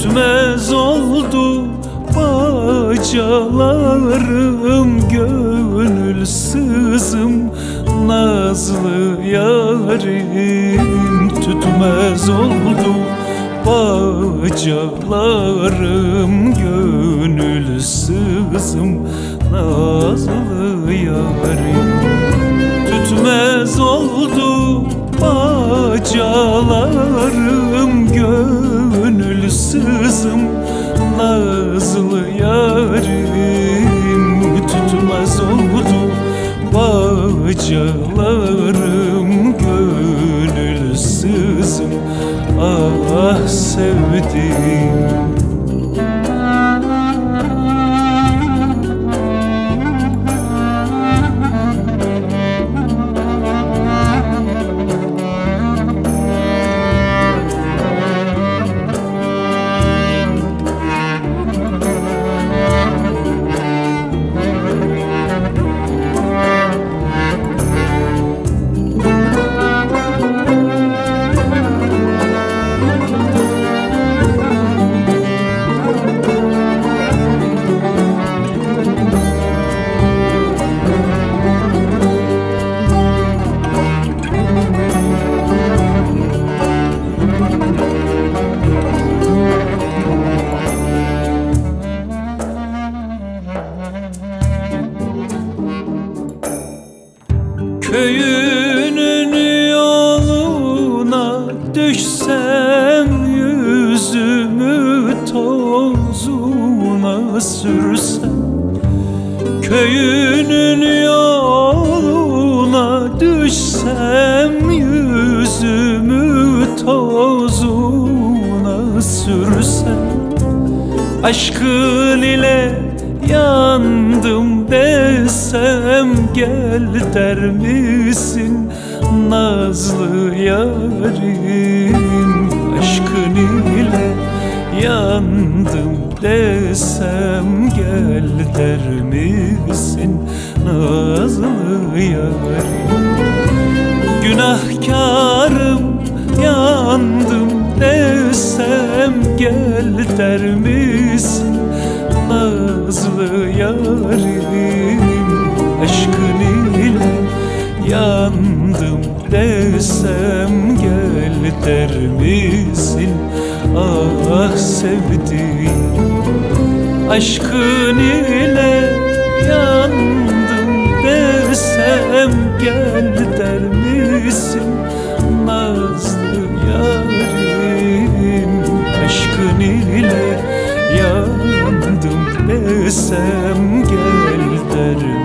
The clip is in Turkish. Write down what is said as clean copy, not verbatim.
Tütmez oldu bacalarım, gönülsüzüm nazlı yarim. Tütmez oldu bacalarım, gönülsüzüm nazlı yarim. Tütmez oldu bacalarım, gönülsüzüm nazlı yarim. Tütmez oldu bacalarım, gönülsüzüm ah sevdiğim. Köyünün yoluna düşsem, yüzümü tozuna sürsem. Köyünün yoluna düşsem, yüzümü tozuna sürsem. Aşkın ile yandım desem, gel der misin nazlı yarim? Aşkın ile yandım desem, gel der misin nazlı yarim? Günahkarım yandım desem, gel der misin nazlı yarim? Aşkın ile yandım desem, gel der misin ah sevdiğim? Aşkın ile yandım desem, gel der misin nazlı yarim? Aşkın ile yandım desem, gel der